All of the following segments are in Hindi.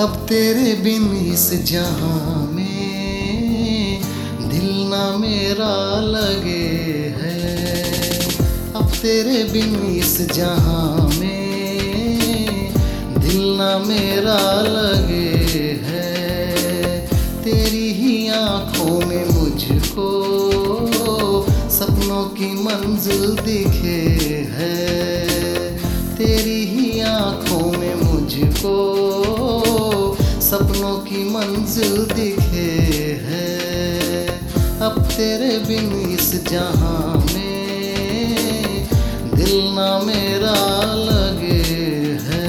अब तेरे बिन इस जहां में दिल ना मेरा लगे है। अब तेरे बिन इस जहां में दिल ना मेरा लगे है। तेरी ही आँखों में मुझको सपनों की मंजिल दिखे है। तेरी ही आँखों में मुझको सपनों की मंजिल दिखे है। अब तेरे बिन इस जहां में दिल ना मेरा लगे है।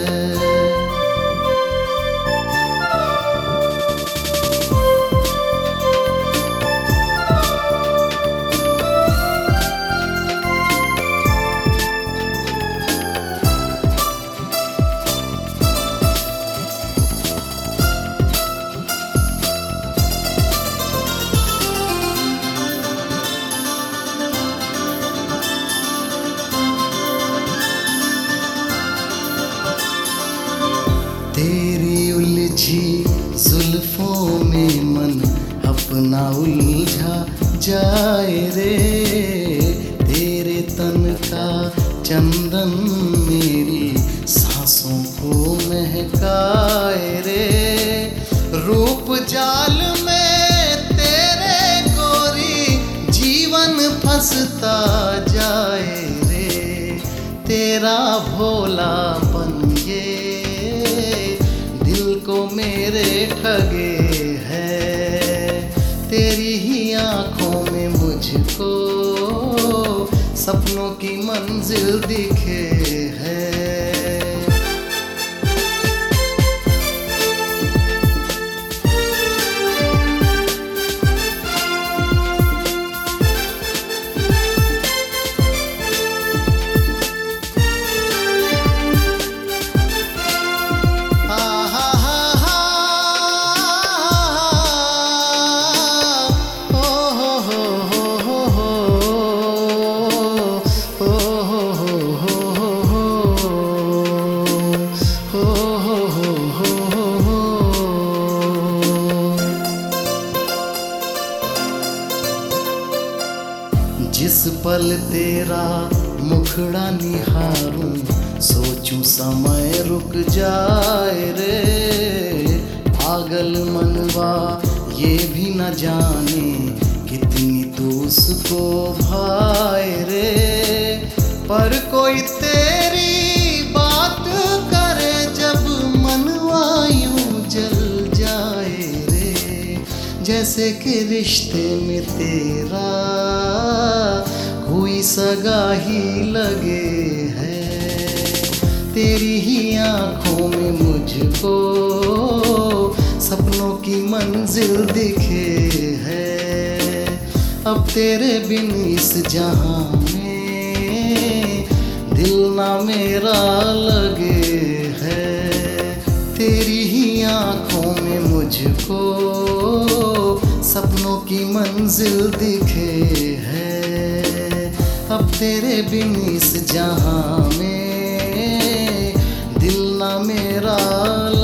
तेरी उलझी जुल्फों में मन अपना उलझा जाए रे। तेरे तन का चंदन मेरी सांसों को महकाए रे। रूप जाल में तेरे गोरी जीवन फंसता जाए रे। तेरा भोलापन ये दिल को मेरे ठगे है। तेरी ही आँखों में मुझको सपनों की मंजिल दिखे है। जिस पल तेरा मुखड़ा निहारूं सोचूं समय रुक जाए रे। पागल मनवा ये भी न जाने कितनी तू उसको भाए रे। पर कोई तेरी बात करे जब मनवा यूं जल जाए रे। जैसे कि रिश्ते में तेरा कोई सगा ही लगे है। तेरी ही आँखों में मुझको सपनों की मंजिल दिखे है। अब तेरे बिन इस जहां में दिल ना मेरा लगे है। तेरी ही आँखों में मुझको सपनों की मंजिल दिखे है। अब तेरे बिन इस जहां में दिल ना मेरा